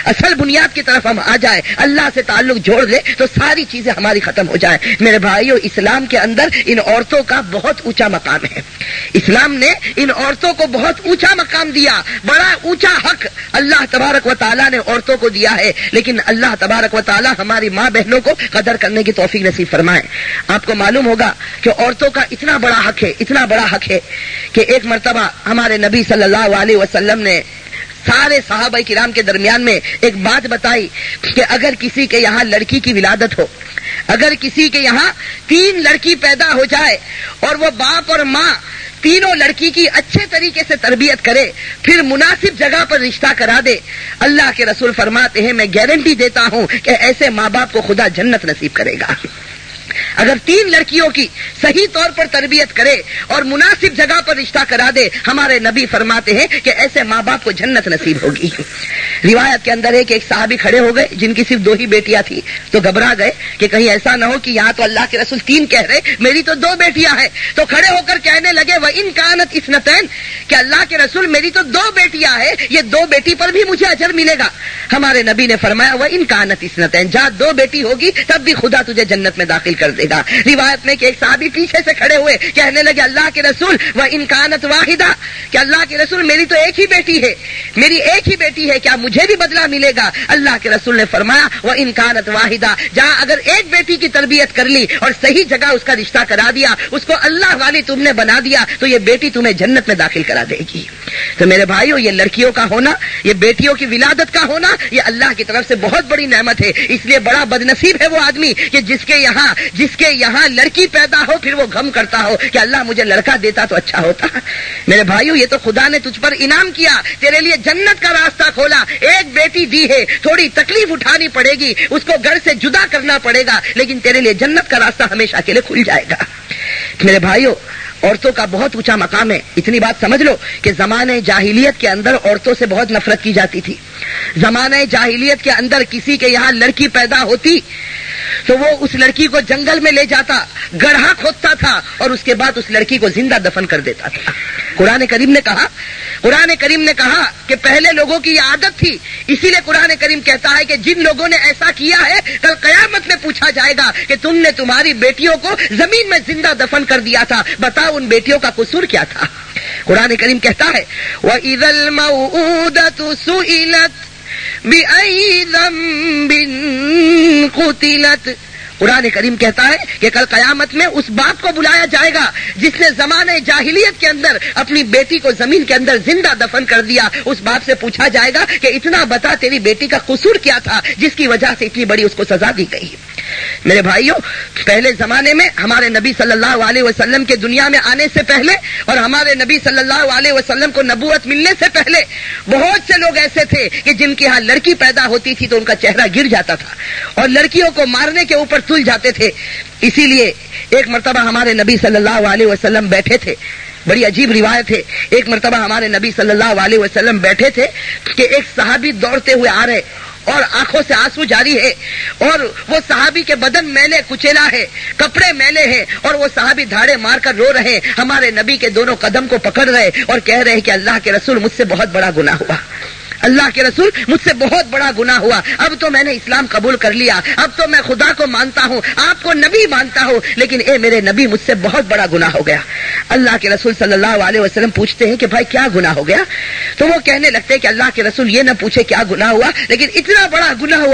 اصل بنیاد کی طرف ہم آ جائیں, اللہ سے تعلق جوڑ لیں تو ساری چیزیں ہماری ختم ہو جائیں. میرے بھائیو, اسلام کے اندر ان عورتوں کا بہت اونچا مقام ہے. اسلام نے ان عورتوں کو بہت اونچا مقام دیا, بڑا اونچا حق اللہ تبارک و تعالیٰ نے عورتوں کو دیا ہے. لیکن اللہ تبارک و تعالیٰ ہماری ماں بہنوں کو قدر کرنے کی توفیق نصیب فرمائے. آپ کو معلوم ہوگا کہ عورتوں کا اتنا بڑا حق ہے, اتنا بڑا حق ہے کہ ایک مرتبہ ہمارے نبی صلی اللہ علیہ وسلم نے سارے صحابہ کرام کے درمیان میں ایک بات بتائی کہ اگر کسی کے یہاں لڑکی کی ولادت ہو, اگر کسی کے یہاں 3 لڑکی پیدا ہو جائے اور وہ باپ اور ماں تینوں لڑکی کی اچھے طریقے سے تربیت کرے, پھر مناسب جگہ پر رشتہ کرا دے, اللہ کے رسول فرماتے ہیں میں گارنٹی دیتا ہوں کہ ایسے ماں باپ کو خدا جنت نصیب کرے گا. اگر 3 لڑکیوں کی صحیح طور پر تربیت کرے اور مناسب جگہ پر رشتہ کرا دے, ہمارے نبی فرماتے ہیں کہ ایسے ماں باپ کو جنت نصیب ہوگی. روایت کے اندر ہے کہ ایک صحابی کھڑے ہو گئے جن کی صرف 2 ہی بیٹیاں تھی, تو گھبرا گئے کہ کہیں ایسا نہ ہو کہ یہاں تو اللہ کے رسول 3 کہہ رہے, میری تو 2 بیٹیاں ہیں. تو کھڑے ہو کر کہنے لگے وَإِن كَانَتْ اثْنَتَيْنِ, کہ اللہ کے رسول میری تو 2 بیٹیاں ہیں, یہ 2 بیٹی پر بھی مجھے اجر ملے گا. ہمارے نبی نے فرمایا وَإِن كَانَتْ اثْنَتَيْنِ, جہاں 2 بیٹی ہوگی تب بھی خدا تجھے جنت میں داخل کر دے گا. روایت میں کہ ایک صحابی پیچھے سے کھڑے ہوئے کہنے لگے اللہ کے رسول وَإِن كَانَتْ وَاحِدَةً, کہ اللہ کے رسول میری تو ایک ہی بیٹی ہے, میری ایک ہی بیٹی ہے, کیا مجھے بھی بدلہ ملے گا؟ اللہ کے رسول نے فرمایا وَإِن كَانَتْ وَاحِدَةً, جہاں اگر ایک بیٹی کی تربیت کر لی اور صحیح جگہ اس کا رشتہ کرا دیا, اس کو اللہ والی تم نے بنا دیا, تو یہ بیٹی تمہیں جنت میں داخل کرا دے گی. تو میرے بھائیو, یہ لڑکیوں کا ہونا, یہ بیٹیوں کی ولادت کا ہونا, یہ اللہ کی طرف سے بہت بڑی نعمت ہے. اس لیے بڑا بدنصیب ہے وہ آدمی کہ جس کے یہاں لڑکی پیدا ہو پھر وہ غم کرتا ہو کہ اللہ مجھے لڑکا دیتا تو اچھا ہوتا. میرے بھائیو, یہ تو خدا نے تجھ پر انعام کیا, تیرے لیے جنت کا راستہ کھولا, ایک بیٹی دی ہے, تھوڑی تکلیف اٹھانی پڑے گی, اس کو گھر سے جدا کرنا پڑے گا, لیکن تیرے لیے جنت کا راستہ ہمیشہ کے لیے کھل جائے گا. میرے بھائیو, عورتوں کا بہت اونچا مقام ہے. اتنی بات سمجھ لو کہ زمانے جاہلیت کے اندر عورتوں سے بہت نفرت کی جاتی تھی. زمانے جاہلیت کے اندر کسی کے یہاں لڑکی پیدا ہوتی تو وہ اس لڑکی کو جنگل میں لے جاتا, گڑھا کھودتا تھا اور اس کے بعد اس لڑکی کو زندہ دفن کر دیتا تھا. قرآن کریم نے کہا کہ پہلے لوگوں کی یہ عادت تھی, اسی لیے قرآن کریم کہتا ہے کہ جن لوگوں نے ایسا کیا ہے کل قیامت میں پوچھا جائے گا کہ تم نے تمہاری بیٹیوں کو زمین میں زندہ دفن کر دیا تھا, بتاؤ ان بیٹیوں کا قصور کیا تھا. قرآن کریم کہتا ہے وَإِذَا الْمَوْءُودَةُ سُئِلَتْ بِأَيِّ ذَنبٍ قُتِلَتْ. قرآن کریم کہتا ہے کہ کل قیامت میں اس باپ کو بلایا جائے گا جس نے زمانے جاہلیت کے اندر اپنی بیٹی کو زمین کے اندر زندہ دفن کر دیا. اس باپ سے پوچھا جائے گا کہ اتنا بتا تیری بیٹی کا قصور کیا تھا جس کی وجہ سے اتنی بڑی اس کو سزا دی گئی. میرے بھائیوں, پہلے زمانے میں ہمارے نبی صلی اللہ علیہ وسلم کے دنیا میں آنے سے پہلے اور ہمارے نبی صلی اللہ علیہ وسلم کو نبوت ملنے سے پہلے بہت سے لوگ ایسے تھے کہ جن کے ہاں لڑکی پیدا ہوتی تھی تو ان کا چہرہ گر جاتا تھا اور لڑکیوں کو مارنے کے اوپر تل جاتے تھے. اسی لیے ایک مرتبہ ہمارے نبی صلی اللہ علیہ وسلم بیٹھے تھے, بڑی عجیب روایت ہے, ایک مرتبہ ہمارے نبی صلی اللہ علیہ وسلم بیٹھے تھے کہ ایک صحابی دوڑتے ہوئے آ رہے اور آنکھوں سے آنسو جاری ہے اور وہ صحابی کے بدن میلے کچیلا ہے, کپڑے میلے ہیں اور وہ صحابی دھاڑے مار کر رو رہے. ہمارے نبی کے دونوں قدم کو پکڑ رہے اور کہہ رہے کہ اللہ کے رسول مجھ سے بہت بڑا گناہ ہوا, اللہ کے رسول مجھ سے بہت بڑا گناہ ہوا, اب تو میں نے اسلام قبول کر لیا, اب تو میں خدا کو مانتا ہوں, آپ کو نبی مانتا ہوں, لیکن اے میرے نبی مجھ سے بہت بڑا گناہ ہو گیا. اللہ کے رسول صلی اللہ علیہ وسلم پوچھتے ہیں کہ بھائی کیا گناہ ہو گیا؟ تو وہ کہنے لگتے ہیں کہ اللہ کے رسول یہ نہ پوچھے کیا گناہ ہوا, لیکن اتنا بڑا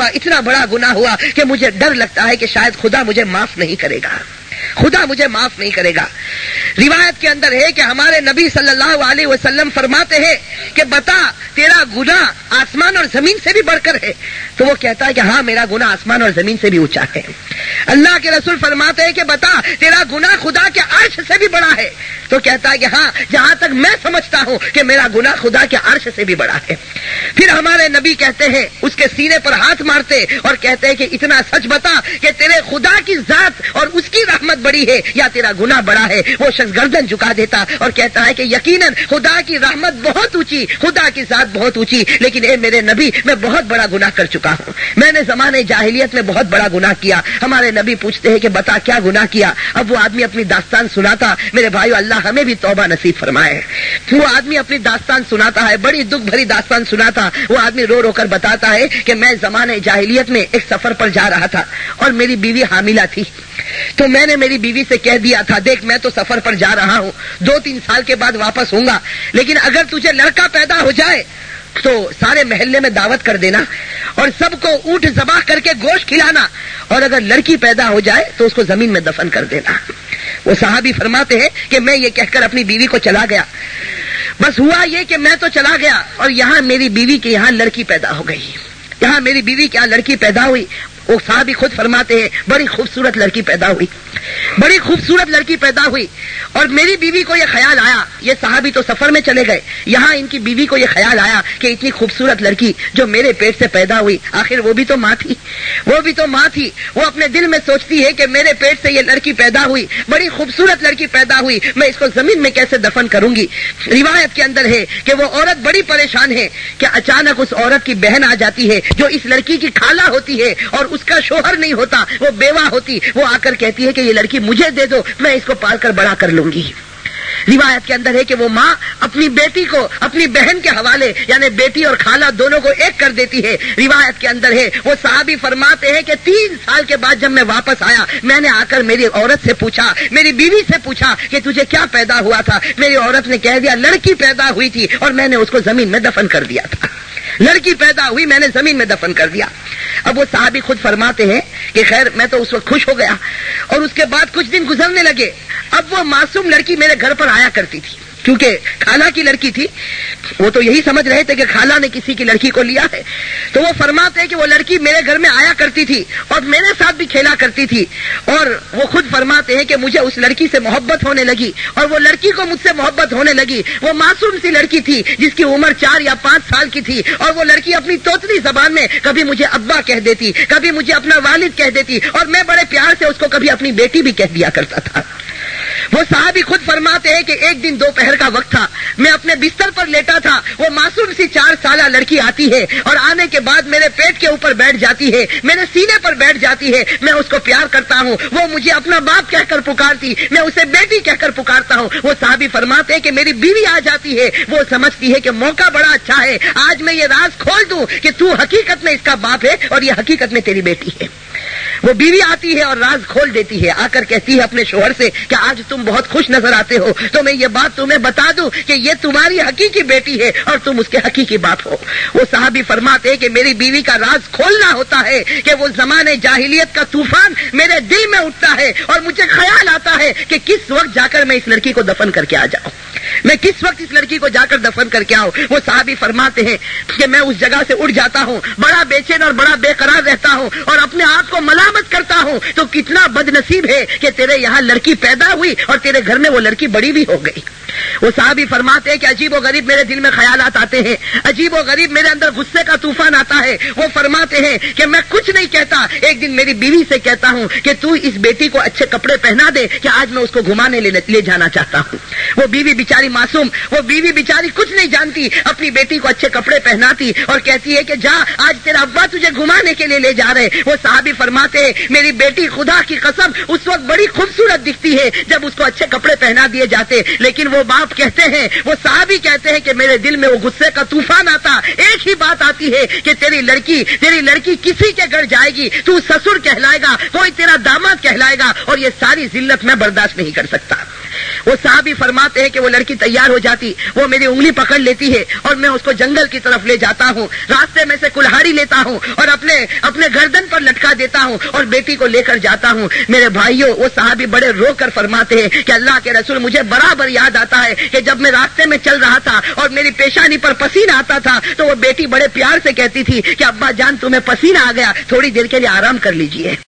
گناہ ہوا کہ مجھے ڈر لگتا ہے کہ شاید خدا مجھے معاف نہیں کرے گا, خدا مجھے معاف نہیں کرے گا. روایت کے اندر ہے کہ ہمارے نبی صلی اللہ علیہ وسلم فرماتے ہیں کہ بتا تیرا گناہ آسمان اور زمین سے بھی بڑھ کر ہے. تو وہ کہتا ہے کہ ہاں میرا گناہ آسمان اور زمین سے بھی اونچا ہے. اللہ کے رسول فرماتے ہیں کہ بتا تیرا گناہ خدا کے عرش سے بھی بڑا ہے. تو کہتا ہے کہ ہاں جہاں تک میں سمجھتا ہوں کہ میرا گناہ خدا کے عرش سے بھی بڑا ہے. پھر ہمارے نبی کہتے ہیں, اس کے سینے پر ہاتھ مارتے اور کہتے ہیں کہ اتنا سچ بتا کہ تیرے خدا کی ذات اور اس کی رحمت بڑی ہے یا تیرا گناہ بڑا ہے، وہ شخص گردن جھکا دیتا اور کہتا ہے کہ یقیناً خدا کی رحمت بہت اونچی، خدا کی ذات بہت اونچی، لیکن اے میرے نبی میں بہت بڑا گناہ کر چکا ہوں، میں نے زمانے جاہلیت میں بہت بڑا گناہ کیا۔ ہمارے نبی پوچھتے ہیں کہ بتا کیا گناہ کیا؟ اب وہ آدمی اپنی داستان سناتا۔ میرے بھائیو، اللہ ہمیں بھی توبہ نصیب فرمائے۔ وہ آدمی اپنی داستان سناتا ہے، بڑی دکھ بھری داستان سناتا۔ وہ آدمی رو رو کر بتاتا ہے کہ میں زمانے جاہلیت میں ایک سفر پر جا رہا تھا اور میری بیوی حاملہ تھی، تو میں نے میری بیوی سے کہہ دیا تھا دیکھ میں تو سفر پر جا رہا ہوں، 2-3 سال کے بعد واپس ہوں گا، لیکن اگر تجھے لڑکا پیدا ہو جائے تو سارے محلے میں دعوت کر دینا اور سب کو اونٹ ذبح کر کے گوشت کھلانا، اور اگر لڑکی پیدا ہو جائے تو اس کو زمین میں دفن کر دینا۔ وہ صحابی فرماتے ہیں کہ میں یہ کہہ کر اپنی بیوی کو چلا گیا۔ بس ہوا یہ کہ میں تو چلا گیا اور یہاں میری بیوی کے یہاں لڑکی پیدا ہو گئی، یہاں میری بیوی کے یہاں لڑکی پیدا ہوئی۔ وہ صحابی خود فرماتے ہیں بڑی خوبصورت لڑکی پیدا ہوئی، بڑی خوبصورت لڑکی پیدا ہوئی، اور میری بیوی کو یہ خیال آیا، یہ صحابی تو سفر میں چلے گئے، یہاں ان کی بیوی کو یہ خیال آیا کہ اتنی خوبصورت لڑکی جو میرے پیٹ سے پیدا ہوئی، آخر وہ بھی تو ماں تھی، وہ بھی تو ماں تھی۔ وہ اپنے دل میں سوچتی ہے کہ میرے پیٹ سے یہ لڑکی پیدا ہوئی، بڑی خوبصورت لڑکی پیدا ہوئی، میں اس کو زمین میں کیسے دفن کروں گی؟ روایت کے اندر ہے کہ وہ عورت بڑی پریشان ہے کہ اچانک اس عورت کی بہن آ جاتی ہے جو اس لڑکی کی خالہ ہوتی ہے اور اس کا شوہر نہیں ہوتا، وہ بیوہ ہوتی، وہ آ کر کہتی ہے کہ یہ لڑکی مجھے دے دو، میں اس کو پال کر بڑا کر لوں گی۔ روایت کے اندر ہے کہ وہ ماں اپنی بیٹی کو اپنی بہن کے حوالے، یعنی بیٹی اور خالہ دونوں کو ایک کر دیتی ہے۔ روایت کے اندر ہے وہ صحابی فرماتے ہیں کہ 3 سال کے بعد جب میں واپس آیا، میں نے آ کر میری عورت سے پوچھا، میری بیوی سے پوچھا کہ تجھے کیا پیدا ہوا تھا؟ میری عورت نے کہہ دیا لڑکی پیدا ہوئی تھی اور میں نے اس کو زمین میں دفن کر دیا تھا، لڑکی پیدا ہوئی میں نے زمین میں دفن کر دیا۔ اب وہ صحابی خود فرماتے ہیں کہ خیر میں تو اس وقت خوش ہو گیا، اور اس کے بعد کچھ دن گزرنے لگے۔ اب وہ معصوم لڑکی میرے گھر پر آیا کرتی تھی، کیونکہ خالہ کی لڑکی تھی، وہ تو یہی سمجھ رہے تھے کہ خالہ نے کسی کی لڑکی کو لیا ہے۔ تو وہ فرماتے ہیں کہ وہ لڑکی میرے گھر میں آیا کرتی تھی اور میرے ساتھ بھی کھیلا کرتی تھی، اور وہ خود فرماتے ہیں کہ مجھے اس لڑکی سے محبت ہونے لگی اور وہ لڑکی کو مجھ سے محبت ہونے لگی۔ وہ معصوم سی لڑکی تھی جس کی عمر 4 یا 5 سال کی تھی، اور وہ لڑکی اپنی توتلی زبان میں کبھی مجھے ابا کہہ دیتی، کبھی مجھے اپنا والد کہہ دیتی، اور میں بڑے پیار سے اس کو کبھی اپنی بیٹی بھی کہہ دیا کرتا تھا۔ وہ صحابی خود فرماتے ہیں کہ ایک دن دوپہر کا وقت تھا، میں اپنے بستر پر لیٹا تھا، وہ معصوم سی 4 سالہ لڑکی آتی ہے اور آنے کے بعد میرے پیٹ کے اوپر بیٹھ جاتی ہے، میرے سینے پر بیٹھ جاتی ہے، میں اس کو پیار کرتا ہوں، وہ مجھے اپنا باپ کہہ کر پکارتی، میں اسے بیٹی کہہ کر پکارتا ہوں۔ وہ صحابی فرماتے ہیں کہ میری بیوی آ جاتی ہے، وہ سمجھتی ہے کہ موقع بڑا اچھا ہے، آج میں یہ راز کھول دوں کہ تو حقیقت میں اس کا باپ ہے اور یہ حقیقت میں تیری بیٹی ہے۔ وہ بیوی آتی ہے اور راز کھول دیتی ہے، آ کر کہتی ہے اپنے شوہر سے کہ آج تم بہت خوش نظر آتے ہو، تو میں یہ بات تمہیں بتا دوں کہ یہ تمہاری حقیقی بیٹی ہے اور تم اس کے حقیقی باپ ہو۔ وہ صحابی فرماتے ہیں کہ میری بیوی کا راز کھولنا ہوتا ہے کہ وہ زمانے جاہلیت کا طوفان میرے دل میں اٹھتا ہے اور مجھے خیال آتا ہے کہ کس وقت جا کر میں اس لڑکی کو دفن کر کے آ جاؤں، میں کس وقت اس لڑکی کو جا کر دفن کر کے آؤں۔ وہ صحابی فرماتے ہیں کہ میں اس جگہ سے اٹھ جاتا ہوں، بڑا بے چین اور بڑا بے قرار رہتا ہوں اور اپنے آپ کو ملامت کرتا ہوں تو کتنا بد نصیب ہے کہ تیرے یہاں لڑکی پیدا ہوئی اور تیرے گھر میں وہ لڑکی بڑی بھی ہو گئی۔ وہ صحابی فرماتے ہیں کہ عجیب و غریب میرے دل میں خیالات آتے ہیں، عجیب و غریب میرے اندر غصے کا طوفان آتا ہے۔ وہ فرماتے ہیں کہ میں کچھ نہیں کہتا، ایک دن میری بیوی سے کہتا ہوں کہ تو اس بیٹی کو اچھے کپڑے پہنا دے کہ آج میں اس کو گھمانے لے جانا چاہتا ہوں۔ وہ بیوی بیچاری معصوم، وہ بیوی بیچاری کچھ نہیں جانتی، اپنی بیٹی کو اچھے کپڑے پہناتی اور کہتی ہے کہ جا آج تیرا ابا تجھے گھمانے کے لیے لے جا رہے۔ وہ صحابی فرماتے ہیں میری بیٹی خدا کی قسم اس وقت بڑی خوبصورت دکھتی ہے جب اس کو اچھے کپڑے پہنا دیے جاتے، لیکن وہ باپ کہتے ہیں، وہ صحابی کہتے ہیں کہ میرے دل میں وہ غصے کا طوفان آتا، ایک ہی بات آتی ہے کہ تیری لڑکی کسی کے گھر جائے گی، تو سسر کہلائے گا، کوئی تیرا داماد کہلائے گا، اور یہ ساری ذلت میں برداشت نہیں کر سکتا۔ وہ صحابی فرماتے ہیں کہ وہ لڑکی تیار ہو جاتی، وہ میری انگلی پکڑ لیتی ہے اور میں اس کو جنگل کی طرف لے جاتا ہوں، راستے میں سے کلہاڑی لیتا ہوں اور اپنے گردن پر لٹکا دیتا ہوں اور بیٹی کو لے کر جاتا ہوں۔ میرے بھائیوں، وہ صحابی بڑے رو کر فرماتے ہیں کہ اللہ کے رسول مجھے برابر یاد آتا ہے کہ جب میں راستے میں چل رہا تھا اور میری پیشانی پر پسینہ آتا تھا تو وہ بیٹی بڑے پیار سے کہتی تھی کہ ابا جان تمہیں پسینہ آ گیا، تھوڑی دیر کے لیے آرام کر لیجئے۔